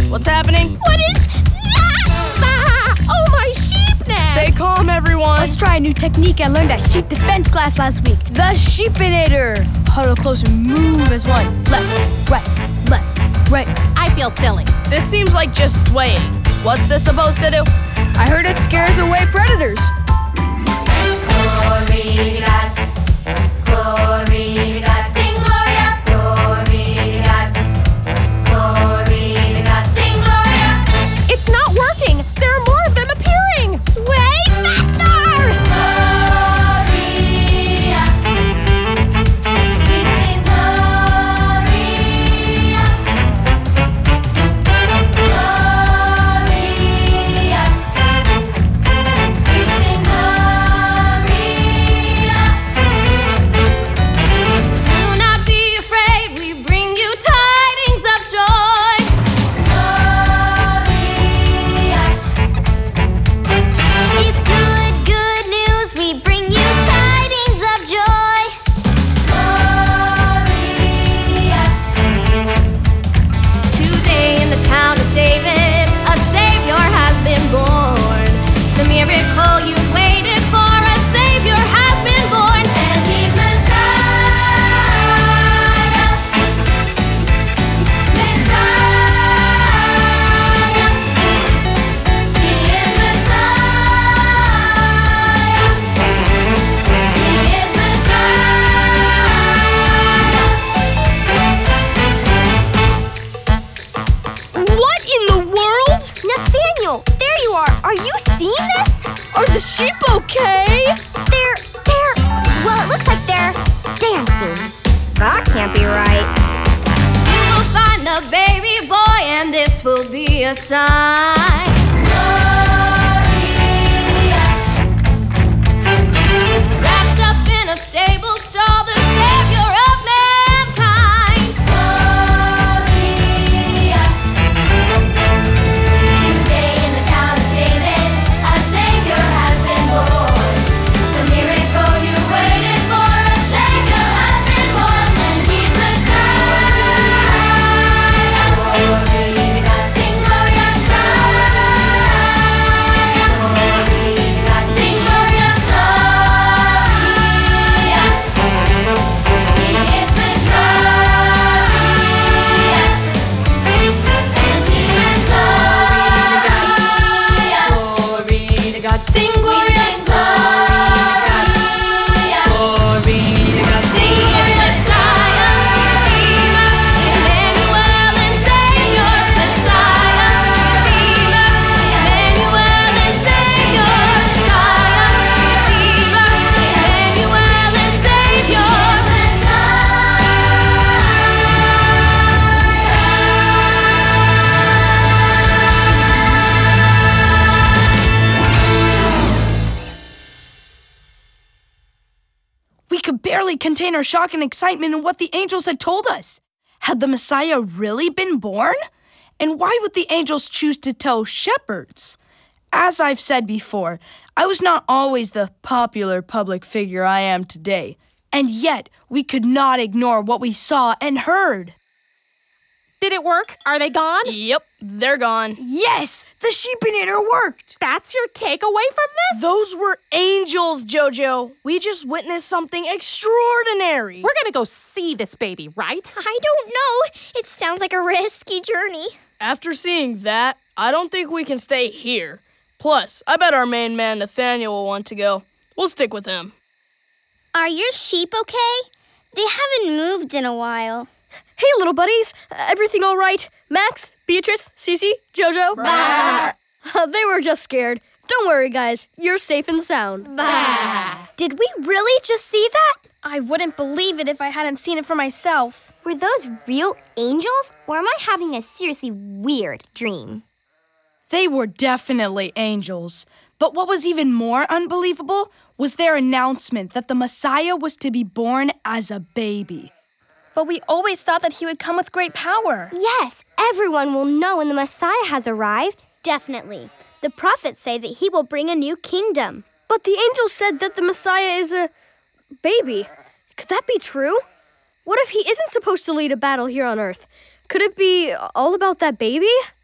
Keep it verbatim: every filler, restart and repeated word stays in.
What's happening? What is that? Ah! Oh, my sheep nest! Stay calm, everyone. Let's try a new technique I learned at sheep defense class last week. The Sheepinator. Huddle close and move as one. Left, right, left, right. I feel silly. This seems like just swaying. What's this supposed to do? I heard it scares away predators. Glory to God, glory to God, sing Gloria. Glory to God, glory to God, sing Gloria. It's not working. There are more of them appearing. Sway faster! Gloria, we sing Gloria. Gloria, we sing Gloria. Do not be afraid, we bring you tidings of joy. Gloria, It's good, good news, we bring you tidings of joy. Gloria. Today in the town of David, a Savior has been born. The miracle you've waited for, a Savior has been born. And he's Messiah, Messiah. He is Messiah. He is Messiah. What in the world? Nathaniel, there you are. Are you seeing this? Are the sheep okay? They're, they're, well, it looks like they're dancing. That can't be right. You will find the baby boy, and this will be a sign. Gloria, Wrapped up in a stable stall, the Savior of mankind. Gloria. Today in the town of David, a Savior has been born. The miracle you waited for, a Savior has been born, and he's Messiah. Glory to God, sing Gloria, Glory to God, sing Gloria, He is Messiah. And he's Messiah. Glory to God, sing Gloria, Glory to God, sing He is Messiah, Redeemer, Emmanuel and Savior. Messiah, Redeemer, Emmanuel and Savior. Messiah, Redeemer, Emmanuel and Savior. We could barely contain our shock and excitement in what the angels had told us. Had the Messiah really been born? And why would the angels choose to tell shepherds? As I've said before, I was not always the popular public figure I am today. And yet, we could not ignore what we saw and heard. Did it work? Are they gone? Yep, they're gone. Yes, the Sheepinator worked. That's your takeaway from this? Those were angels, Jojo. We just witnessed something extraordinary. We're gonna go see this baby, right? I don't know. It sounds like a risky journey. After seeing that, I don't think we can stay here. Plus, I bet our main man Nathaniel will want to go. We'll stick with him. Are your sheep okay? They haven't moved in a while. Hey, little buddies. Everything all right? Max, Beatrice, Cece, Jojo? They were just scared. Don't worry, guys. You're safe and sound. Did we really just see that? I wouldn't believe it if I hadn't seen it for myself. Were those real angels, or am I having a seriously weird dream? They were definitely angels. But what was even more unbelievable was their announcement that the Messiah was to be born as a baby. But we always thought that he would come with great power. Yes, everyone will know when the Messiah has arrived. Definitely. The prophets say that he will bring a new kingdom. But the angel said that the Messiah is a baby. Could that be true? What if he isn't supposed to lead a battle here on Earth? Could it be all about that baby?